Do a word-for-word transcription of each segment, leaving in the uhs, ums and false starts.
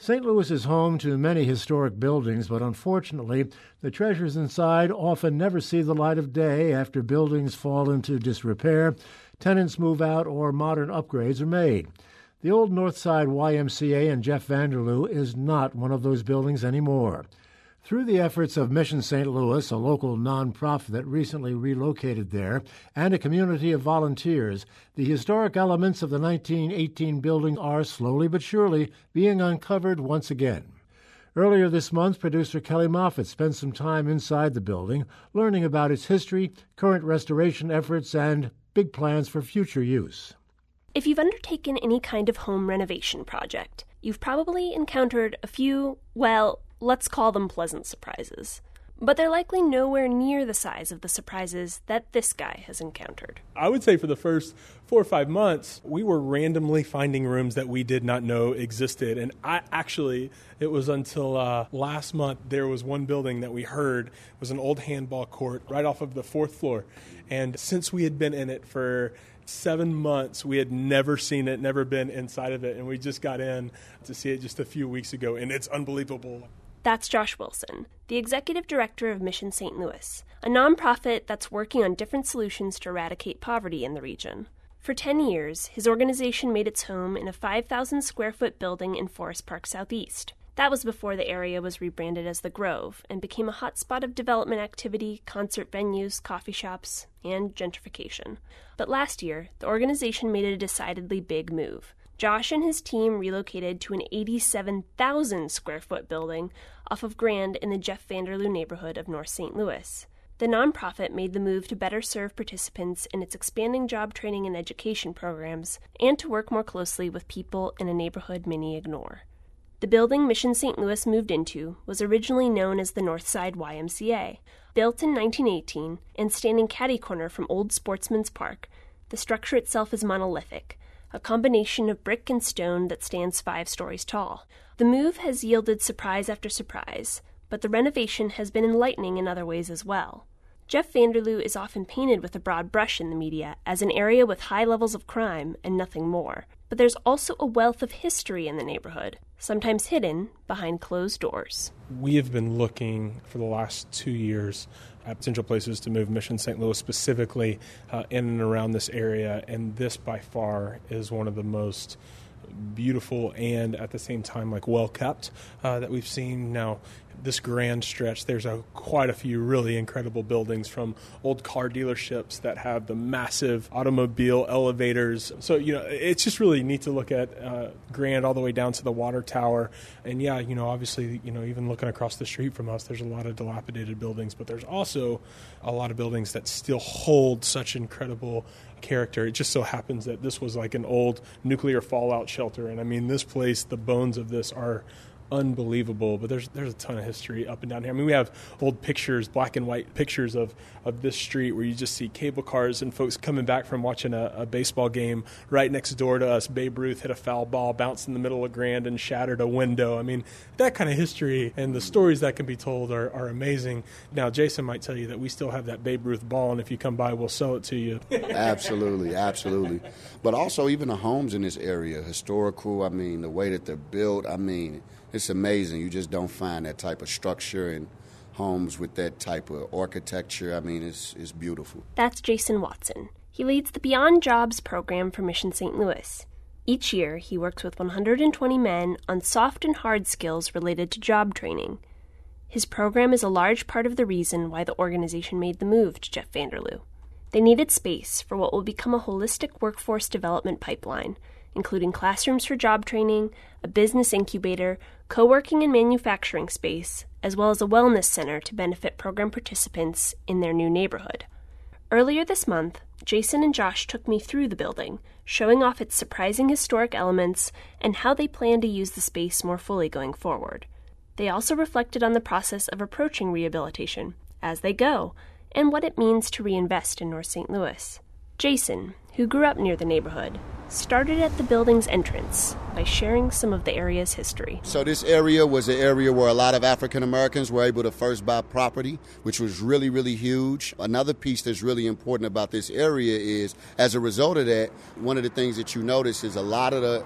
Saint Louis is home to many historic buildings, but unfortunately, the treasures inside often never see the light of day after buildings fall into disrepair, tenants move out, or modern upgrades are made. The old Northside Y M C A in Jeff Vanderloo is not one of those buildings anymore. Through the efforts of Mission Saint Louis, a local nonprofit that recently relocated there, and a community of volunteers, the historic elements of the nineteen eighteen building are slowly but surely being uncovered once again. Earlier this month, producer Kelly Moffitt spent some time inside the building, learning about its history, current restoration efforts, and big plans for future use. If you've undertaken any kind of home renovation project, you've probably encountered a few, well, let's call them pleasant surprises. But they're likely nowhere near the size of the surprises that this guy has encountered. I would say for the first four or five months, we were randomly finding rooms that we did not know existed. And I actually, it was until uh, last month, there was one building that we heard was an old handball court right off of the fourth floor. And since we had been in it for seven months, we had never seen it, never been inside of it. And we just got in to see it just a few weeks ago. And it's unbelievable. That's Josh Wilson, the executive director of Mission Saint Louis, a nonprofit that's working on different solutions to eradicate poverty in the region. For ten years, his organization made its home in a five thousand square foot building in Forest Park Southeast. That was before the area was rebranded as The Grove and became a hotspot of development activity, concert venues, coffee shops, and gentrification. But last year, the organization made a decidedly big move. Josh and his team relocated to an eighty-seven thousand square foot building off of Grand in the Jeff Vanderloo neighborhood of North Saint Louis. The nonprofit made the move to better serve participants in its expanding job training and education programs and to work more closely with people in a neighborhood many ignore. The building Mission Saint Louis moved into was originally known as the Northside Y M C A. Built in nineteen eighteen and standing catty-corner from Old Sportsman's Park, the structure itself is monolithic, a combination of brick and stone that stands five stories tall. The move has yielded surprise after surprise, but the renovation has been enlightening in other ways as well. Jeff Vanderloo is often painted with a broad brush in the media as an area with high levels of crime and nothing more. But there's also a wealth of history in the neighborhood, sometimes hidden behind closed doors. We have been looking for the last two years at potential places to move Mission Saint Louis specifically uh, in and around this area, and this by far is one of the most beautiful and at the same time like well kept uh, that we've seen. Now this grand stretch, there's a, quite a few really incredible buildings, from old car dealerships that have the massive automobile elevators. So, you know, it's just really neat to look at uh, Grand all the way down to the water tower. And yeah, you know, obviously, you know, even looking across the street from us, there's a lot of dilapidated buildings, but there's also a lot of buildings that still hold such incredible character. It just so happens that this was like an old nuclear fallout shelter. And I mean, this place, the bones of this are unbelievable, but there's there's a ton of history up and down here. I mean, we have old pictures, black and white pictures of, of this street where you just see cable cars and folks coming back from watching a, a baseball game. Right next door to us, Babe Ruth hit a foul ball, bounced in the middle of Grand and shattered a window. I mean, that kind of history and the stories that can be told are, are amazing. Now, Jason might tell you that we still have that Babe Ruth ball, and if you come by, we'll sell it to you. Absolutely, absolutely. But also even the homes in this area, historical, I mean, the way that they're built, I mean, it's amazing. You just don't find that type of structure and homes with that type of architecture. I mean, it's it's beautiful. That's Jason Watson. He leads the Beyond Jobs program for Mission Saint Louis. Each year, he works with one hundred twenty men on soft and hard skills related to job training. His program is a large part of the reason why the organization made the move to Jeff Vanderloo. They needed space for what will become a holistic workforce development pipeline, including classrooms for job training, a business incubator, co-working and manufacturing space, as well as a wellness center to benefit program participants in their new neighborhood. Earlier this month, Jason and Josh took me through the building, showing off its surprising historic elements and how they plan to use the space more fully going forward. They also reflected on the process of approaching rehabilitation as they go, and what it means to reinvest in North Saint Louis. Jason, who grew up near the neighborhood, started at the building's entrance by sharing some of the area's history. So this area was an area where a lot of African Americans were able to first buy property, which was really, really huge. Another piece that's really important about this area is, as a result of that, one of the things that you notice is a lot of the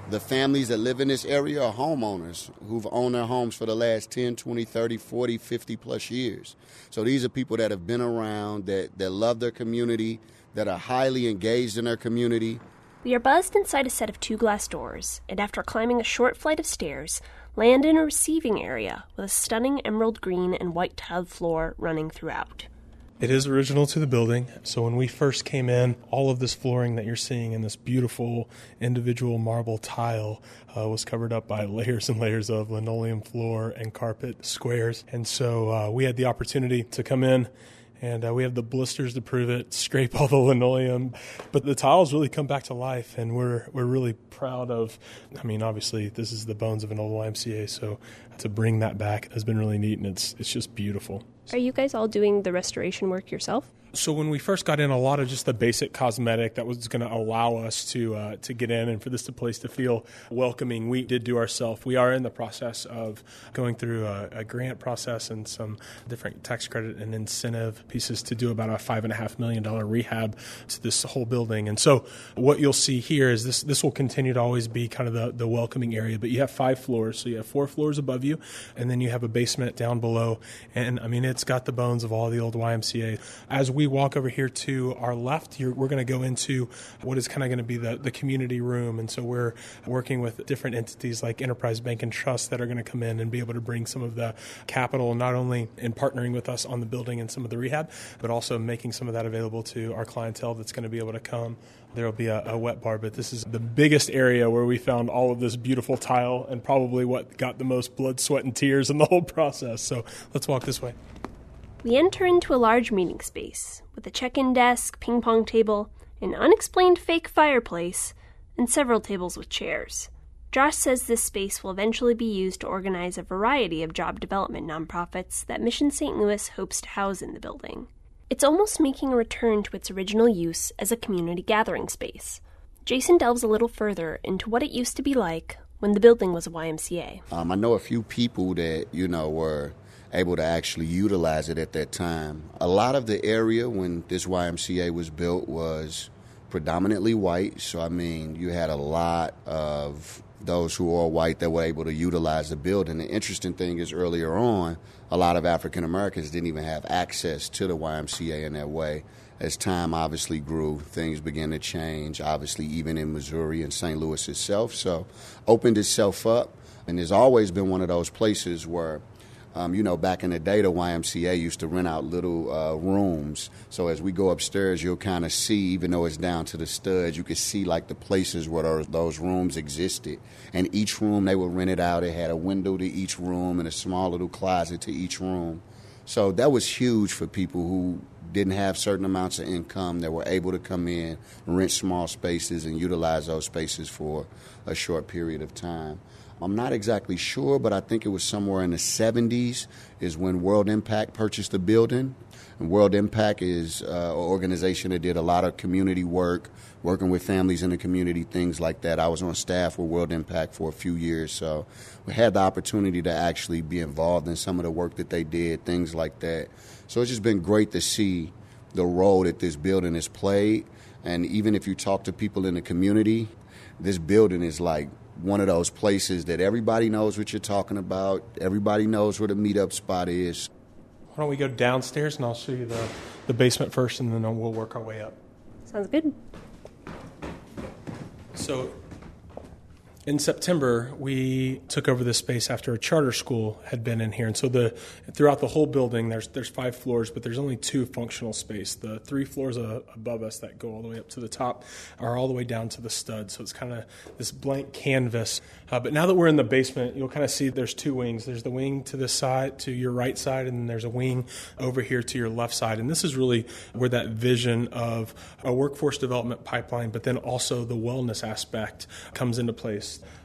The families that live in this area are homeowners who've owned their homes for the last ten, twenty, thirty, forty, fifty plus years. So these are people that have been around, that, that love their community, that are highly engaged in their community. We are buzzed inside a set of two glass doors, and after climbing a short flight of stairs, land in a receiving area with a stunning emerald green and white tiled floor running throughout. It is original to the building. So when we first came in, all of this flooring that you're seeing in this beautiful individual marble tile uh, was covered up by layers and layers of linoleum floor and carpet squares. And so uh, we had the opportunity to come in, and uh, we have the blisters to prove it, scrape all the linoleum. But the tiles really come back to life, and we're we're really proud of, I mean, obviously, this is the bones of an old Y M C A, so to bring that back has been really neat, and it's it's just beautiful. Are you guys all doing the restoration work yourself? So when we first got in, a lot of just the basic cosmetic that was going to allow us to uh, to get in and for this place to feel welcoming, we did do ourselves. We are in the process of going through a, a grant process and some different tax credit and incentive pieces to do about a five and a half million dollar rehab to this whole building. And so what you'll see here is this this will continue to always be kind of the, the welcoming area. But you have five floors, so you have four floors above you, and then you have a basement down below. And I mean, it's got the bones of all the old Y M C A. As we we walk over here to our left, you're, we're going to go into what is kind of going to be the, the community room. And so we're working with different entities like Enterprise Bank and Trust that are going to come in and be able to bring some of the capital, not only in partnering with us on the building and some of the rehab, but also making some of that available to our clientele that's going to be able to come. There will be a, a wet bar, but this is the biggest area where we found all of this beautiful tile and probably what got the most blood, sweat, and tears in the whole process. So let's walk this way. We enter into a large meeting space with a check-in desk, ping pong table, an unexplained fake fireplace, and several tables with chairs. Josh says this space will eventually be used to organize a variety of job development nonprofits that Mission Saint Louis hopes to house in the building. It's almost making a return to its original use as a community gathering space. Jason delves a little further into what it used to be like when the building was a Y M C A. Um, I know a few people that, you know, were able to actually utilize it at that time. A lot of the area when this Y M C A was built was predominantly white. So, I mean, you had a lot of those who are white that were able to utilize the building. The interesting thing is earlier on, a lot of African Americans didn't even have access to the Y M C A in that way. As time obviously grew, things began to change, obviously even in Missouri and Saint Louis itself. So opened itself up, and there's always been one of those places where Um, you know, back in the day, the Y M C A used to rent out little uh, rooms. So as we go upstairs, you'll kind of see, even though it's down to the studs, you could see like the places where those, those rooms existed. And each room, they would rent it out. It had a window to each room and a small little closet to each room. So that was huge for people who didn't have certain amounts of income that were able to come in, rent small spaces, and utilize those spaces for a short period of time. I'm not exactly sure, but I think it was somewhere in the seventies is when World Impact purchased the building. And World Impact is uh, an organization that did a lot of community work, working with families in the community, things like that. I was on staff with World Impact for a few years, so we had the opportunity to actually be involved in some of the work that they did, things like that. So it's just been great to see the role that this building has played. And even if you talk to people in the community, this building is like one of those places that everybody knows what you're talking about. Everybody knows where the meetup spot is. Why don't we go downstairs and I'll show you the, the basement first, and then we'll work our way up. Sounds good. So in September, we took over this space after a charter school had been in here. And so the throughout the whole building, there's there's five floors, but there's only two functional space. The three floors uh, above us that go all the way up to the top are all the way down to the stud. So it's kind of this blank canvas. Uh, but now that we're in the basement, you'll kind of see there's two wings. There's the wing to this side, to your right side, and then there's a wing over here to your left side. And this is really where that vision of a workforce development pipeline, but then also the wellness aspect comes into place.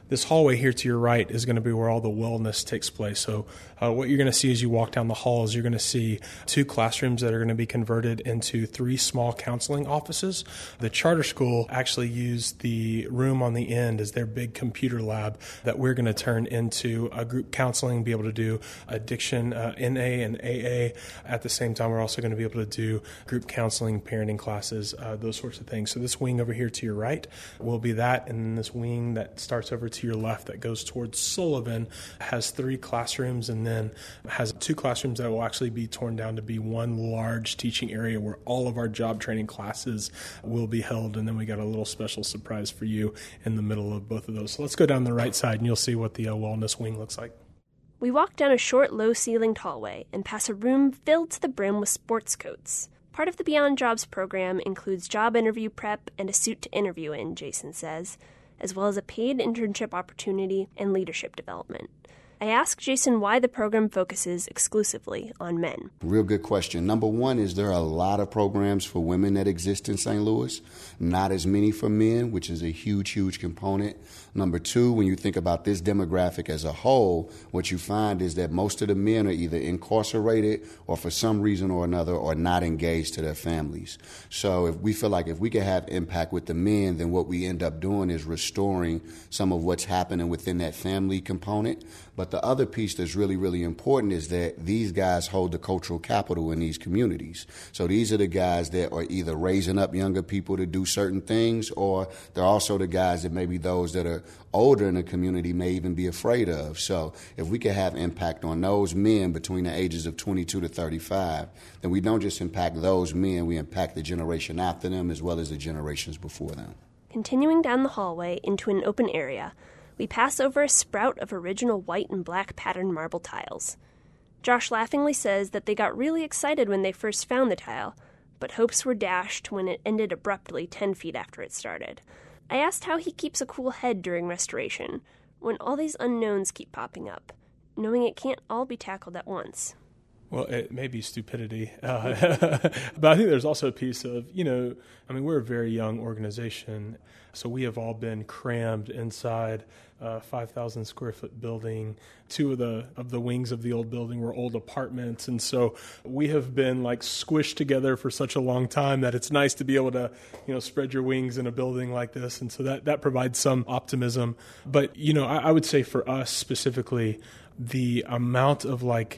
This hallway here to your right is going to be where all the wellness takes place. So uh, what you're going to see as you walk down the halls, you're going to see two classrooms that are going to be converted into three small counseling offices. The charter school actually used the room on the end as their big computer lab that we're going to turn into a group counseling, be able to do addiction, uh, N A and A A. At the same time, we're also going to be able to do group counseling, parenting classes, uh, those sorts of things. So this wing over here to your right will be that, and then this wing that starts over to your left that goes towards Sullivan has three classrooms and then has two classrooms that will actually be torn down to be one large teaching area where all of our job training classes will be held. And then we got a little special surprise for you in the middle of both of those. So let's go down the right side and you'll see what the uh, wellness wing looks like. We walk down a short, low-ceilinged hallway and pass a room filled to the brim with sports coats. Part of the Beyond Jobs program includes job interview prep and a suit to interview in, Jason says, as well as a paid internship opportunity and leadership development. I asked Jason why the program focuses exclusively on men. Real good question. Number one is there are a lot of programs for women that exist in Saint Louis, not as many for men, which is a huge, huge component. Number two, when you think about this demographic as a whole, what you find is that most of the men are either incarcerated or for some reason or another are not engaged to their families. So if we feel like if we can have impact with the men, then what we end up doing is restoring some of what's happening within that family component. But the other piece that's really, really important is that these guys hold the cultural capital in these communities. So these are the guys that are either raising up younger people to do certain things, or they're also the guys that maybe those that are older in the community may even be afraid of. So if we can have impact on those men between the ages of twenty-two to thirty-five, then we don't just impact those men, we impact the generation after them as well as the generations before them. Continuing down the hallway into an open area, we pass over a sprout of original white and black patterned marble tiles. Josh laughingly says that they got really excited when they first found the tile, but hopes were dashed when it ended abruptly ten feet after it started. I asked how he keeps a cool head during restoration, when all these unknowns keep popping up, knowing it can't all be tackled at once. Well, it may be stupidity, uh, but I think there's also a piece of, you know, I mean, we're a very young organization, so we have all been crammed inside a five thousand square foot building. Two of the of the wings of the old building were old apartments, and so we have been like squished together for such a long time that it's nice to be able to, you know, spread your wings in a building like this, and so that, that provides some optimism. But, you know, I, I would say for us specifically, the amount of like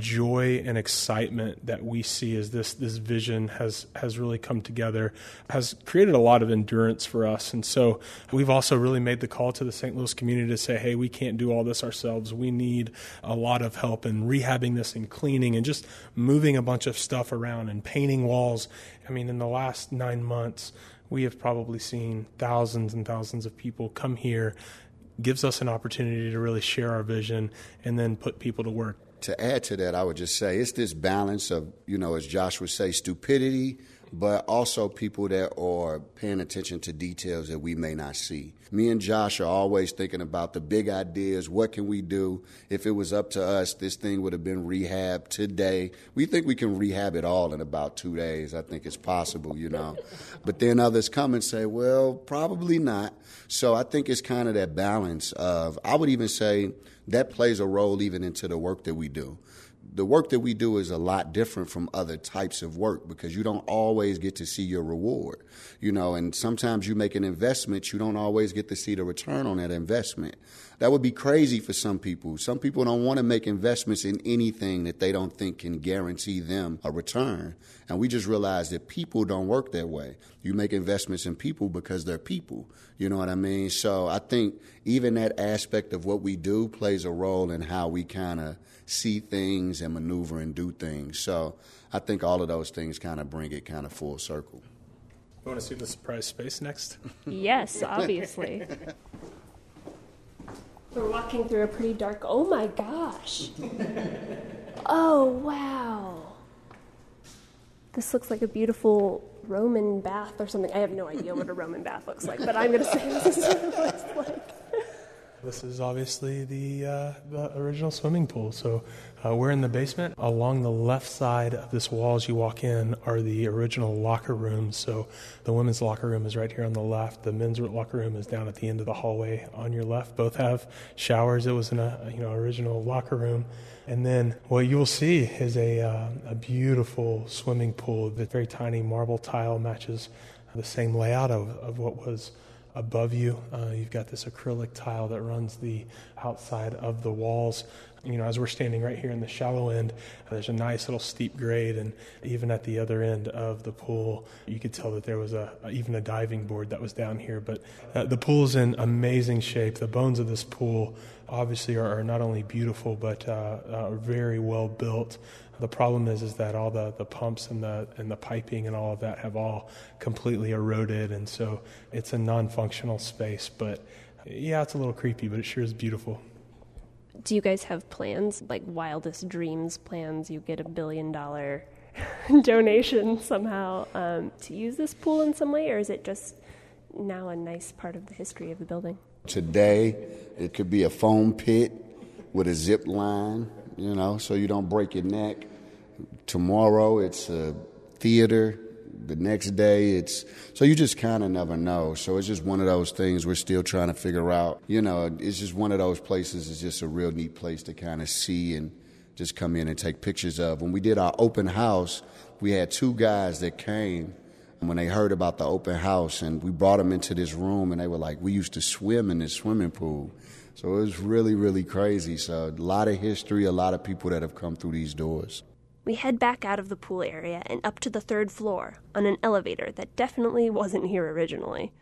joy and excitement that we see as this this vision has has really come together has created a lot of endurance for us. And so we've also really made the call to the Saint Louis community to say, hey, we can't do all this ourselves. We need a lot of help in rehabbing this and cleaning and just moving a bunch of stuff around and painting walls. I mean, in the last nine months, we have probably seen thousands and thousands of people come here. Gives us an opportunity to really share our vision and then put people to work. To add to that, I would just say it's this balance of, you know, as Josh would say, stupidity, but also people that are paying attention to details that we may not see. Me and Josh are always thinking about the big ideas. What can we do? If it was up to us, this thing would have been rehabbed today. We think we can rehab it all in about two days. I think it's possible, you know. But then others come and say, well, probably not. So I think it's kind of that balance of, I would even say that plays a role even into the work that we do. The work that we do is a lot different from other types of work because you don't always get to see your reward, you know, and sometimes you make an investment, you don't always get to see the return on that investment. That would be crazy for some people. Some people don't want to make investments in anything that they don't think can guarantee them a return. And we just realize that people don't work that way. You make investments in people because they're people. You know what I mean? So I think even that aspect of what we do plays a role in how we kind of see things and maneuver and do things. So I think all of those things kind of bring it kind of full circle. You want to see the surprise space next? Yes, obviously. We're walking through a pretty dark... Oh, my gosh. Oh, wow. This looks like a beautiful Roman bath or something. I have no idea what a Roman bath looks like, but I'm going to say this is what it looks like. This is obviously the, uh, the original swimming pool. So uh, we're in the basement. Along the left side of this wall as you walk in are the original locker rooms. So the women's locker room is right here on the left. The men's locker room is down at the end of the hallway on your left. Both have showers. It was in a you know original locker room. And then what you'll see is a, uh, a beautiful swimming pool. The very tiny marble tile matches the same layout of, of what was above you. Uh, you've got this acrylic tile that runs the outside of the walls. You know, as we're standing right here in the shallow end, there's a nice little steep grade, and even at the other end of the pool, you could tell that there was a even a diving board that was down here. But uh, the pool's in amazing shape. The bones of this pool obviously are, are not only beautiful, but uh, are very well built. The problem is is that all the, the pumps and the and the piping and all of that have all completely eroded, and so it's a non-functional space. But yeah, it's a little creepy, but it sure is beautiful. Do you guys have plans, like wildest dreams plans? You get a billion dollar donation somehow um, to use this pool in some way, or is it just now a nice part of the history of the building? Today, it could be a foam pit with a zip line, you know, so you don't break your neck. Tomorrow, it's a theater. The next day, it's... So you just kind of never know. So it's just one of those things we're still trying to figure out. You know, it's just one of those places. It's just a real neat place to kind of see and just come in and take pictures of. When we did our open house, we had two guys that came when they heard about the open house, and we brought them into this room, and they were like, we used to swim in this swimming pool. So it was really, really crazy. So a lot of history, a lot of people that have come through these doors. We head back out of the pool area and up to the third floor on an elevator that definitely wasn't here originally.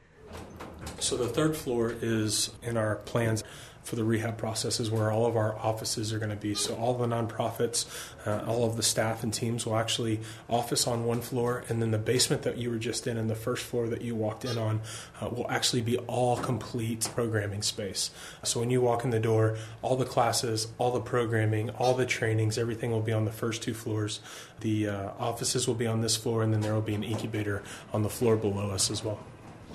So the third floor is in our plans for the rehab process is where all of our offices are going to be. So all the nonprofits, uh, all of the staff and teams will actually office on one floor, and then the basement that you were just in and the first floor that you walked in on uh, will actually be all complete programming space. So when you walk in the door, all the classes, all the programming, all the trainings, everything will be on the first two floors. The uh, offices will be on this floor, and then there will be an incubator on the floor below us as well.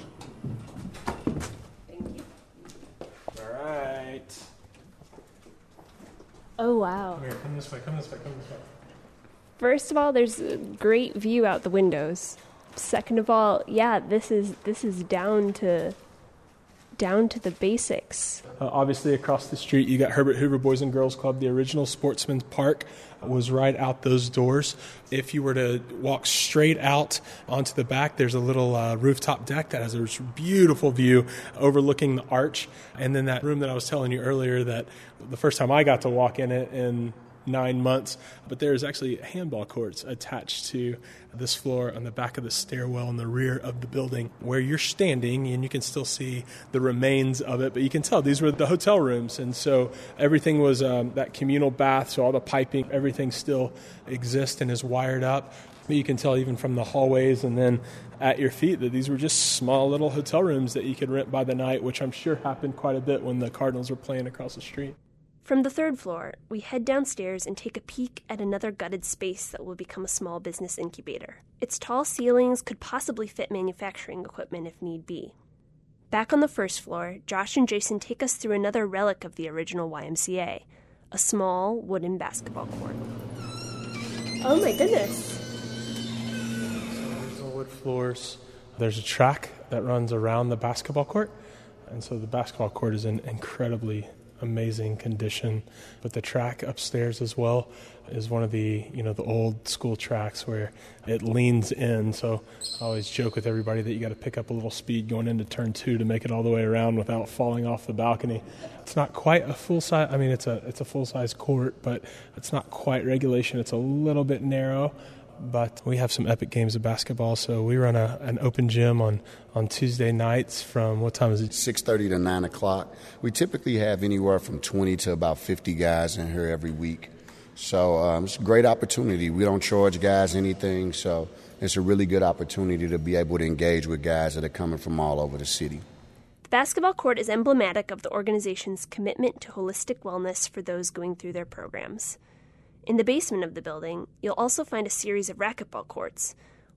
Oh, wow. Here, come this way, come this way, come this way. First of all, there's a great view out the windows. Second of all, yeah, this is this is down to down to the basics. Uh, obviously, across the street, you got Herbert Hoover Boys and Girls Club. The original Sportsman's Park was right out those doors. If you were to walk straight out onto the back, there's a little uh, rooftop deck that has a beautiful view overlooking the arch. And then that room that I was telling you earlier that the first time I got to walk in it in nine months, but there's actually handball courts attached to this floor on the back of the stairwell in the rear of the building where you're standing, and you can still see the remains of it, but you can tell these were the hotel rooms, and so everything was um, that communal bath, so all the piping, everything still exists and is wired up. But you can tell even from the hallways and then at your feet that these were just small little hotel rooms that you could rent by the night, which I'm sure happened quite a bit when the Cardinals were playing across the street. From the third floor, we head downstairs and take a peek at another gutted space that will become a small business incubator. Its tall ceilings could possibly fit manufacturing equipment if need be. Back on the first floor, Josh and Jason take us through another relic of the original Y M C A, a small wooden basketball court. Oh my goodness! So there's the wood floors. There's a track that runs around the basketball court, and so the basketball court is in incredibly amazing condition, but the track upstairs as well is one of the you know the old school tracks where it leans in, so I always joke with everybody that you got to pick up a little speed going into turn two to make it all the way around without falling off the balcony. It's not quite a full size, I mean it's a it's a full size court, but it's not quite regulation. It's a little bit narrow. But we have some epic games of basketball, so we run a, an open gym on, on Tuesday nights from, what time is it? six thirty to nine o'clock. We typically have anywhere from twenty to about fifty guys in here every week. So um, it's a great opportunity. We don't charge guys anything, so it's a really good opportunity to be able to engage with guys that are coming from all over the city. The basketball court is emblematic of the organization's commitment to holistic wellness for those going through their programs. In the basement of the building, you'll also find a series of racquetball courts,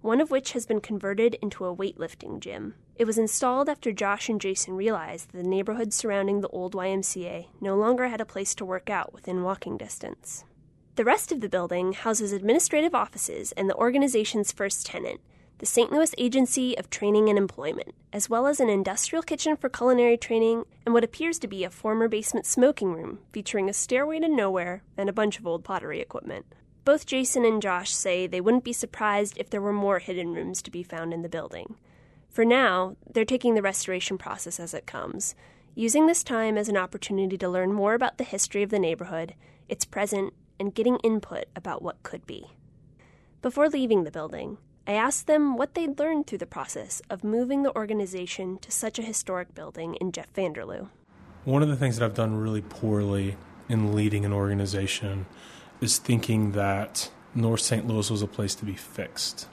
one of which has been converted into a weightlifting gym. It was installed after Josh and Jason realized that the neighborhood surrounding the old Y M C A no longer had a place to work out within walking distance. The rest of the building houses administrative offices and the organization's first tenant, the Saint Louis Agency of Training and Employment, as well as an industrial kitchen for culinary training and what appears to be a former basement smoking room featuring a stairway to nowhere and a bunch of old pottery equipment. Both Jason and Josh say they wouldn't be surprised if there were more hidden rooms to be found in the building. For now, they're taking the restoration process as it comes, using this time as an opportunity to learn more about the history of the neighborhood, its present, and getting input about what could be. Before leaving the building, I asked them what they'd learned through the process of moving the organization to such a historic building in Jeff Vanderloo. One of the things that I've done really poorly in leading an organization is thinking that North Saint Louis was a place to be fixed,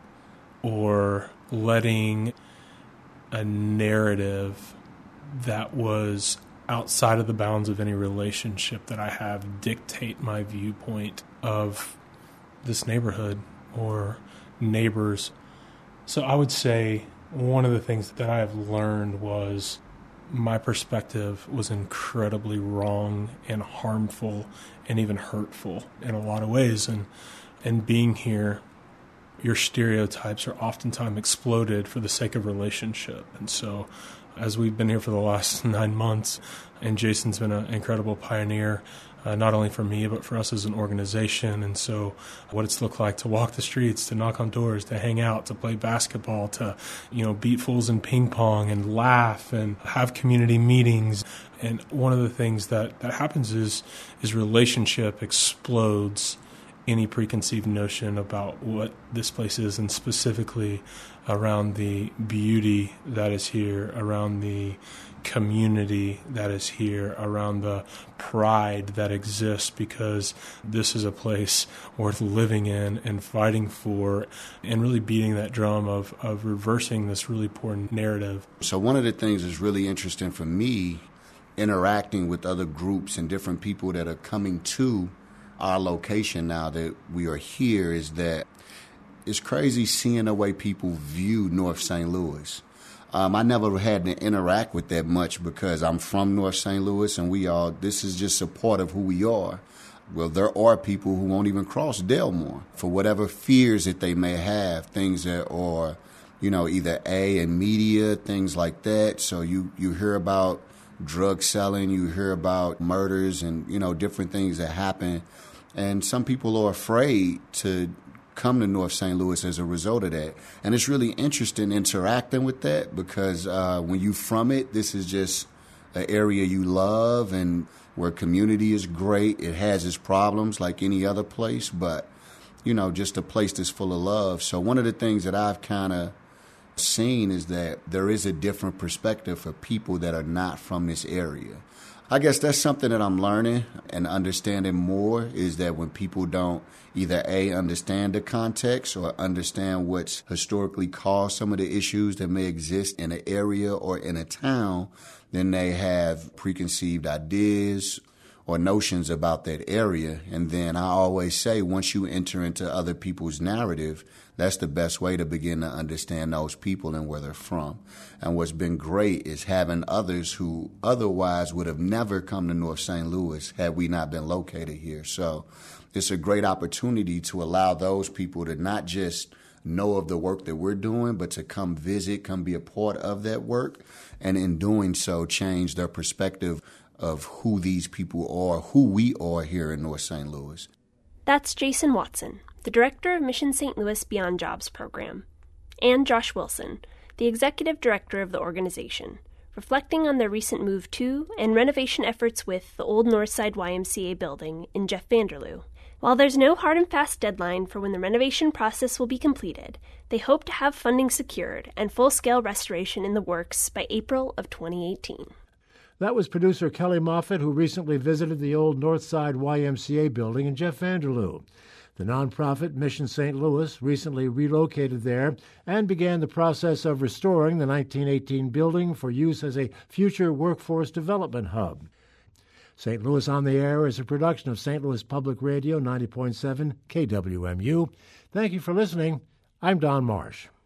or letting a narrative that was outside of the bounds of any relationship that I have dictate my viewpoint of this neighborhood or neighbors. So I would say one of the things that I have learned was my perspective was incredibly wrong and harmful and even hurtful in a lot of ways. And and being here, your stereotypes are oftentimes exploded for the sake of relationship. And so as we've been here for the last nine months, and Jason's been an incredible pioneer, uh, not only for me, but for us as an organization. And so what it's looked like to walk the streets, to knock on doors, to hang out, to play basketball, to, you know, beat fools in ping pong and laugh and have community meetings. And one of the things that, that happens is, is relationship explodes any preconceived notion about what this place is, and specifically around the beauty that is here, around the community that is here, around the pride that exists, because this is a place worth living in and fighting for, and really beating that drum of, of reversing this really poor narrative. So one of the things that's really interesting for me, interacting with other groups and different people that are coming to our location now that we are here, is that it's crazy seeing the way people view North Saint Louis. Um, I never had to interact with that much because I'm from North Saint Louis, and we all, this is just a part of who we are. Well, there are people who won't even cross Delmore for whatever fears that they may have, things that are, you know, either A, in media, things like that. So you, you hear about drug selling, you hear about murders and, you know, different things that happen. And some people are afraid to come to North Saint Louis as a result of that. And it's really interesting interacting with that because uh, when you from it, this is just an area you love and where community is great. It has its problems like any other place, but, you know, just a place that's full of love. So one of the things that I've kind of seen is that there is a different perspective for people that are not from this area. I guess that's something that I'm learning and understanding more, is that when people don't either A, understand the context or understand what's historically caused some of the issues that may exist in an area or in a town, then they have preconceived ideas or notions about that area. And then I always say, once you enter into other people's narrative, that's the best way to begin to understand those people and where they're from. And what's been great is having others who otherwise would have never come to North Saint Louis had we not been located here. So it's a great opportunity to allow those people to not just know of the work that we're doing, but to come visit, come be a part of that work, and in doing so, change their perspective of who these people are, who we are here in North Saint Louis. That's Jason Watson, the director of Mission Saint Louis Beyond Jobs program, and Josh Wilson, the executive director of the organization, reflecting on their recent move to and renovation efforts with the old Northside Y M C A building in Jeff Vanderloo. While there's no hard and fast deadline for when the renovation process will be completed, they hope to have funding secured and full-scale restoration in the works by April of twenty eighteen. That was producer Kelly Moffitt, who recently visited the old Northside Y M C A building in Jeff Vanderloo. The nonprofit Mission Saint Louis recently relocated there and began the process of restoring the nineteen eighteen building for use as a future workforce development hub. Saint Louis on the Air is a production of Saint Louis Public Radio ninety point seven K W M U. Thank you for listening. I'm Don Marsh.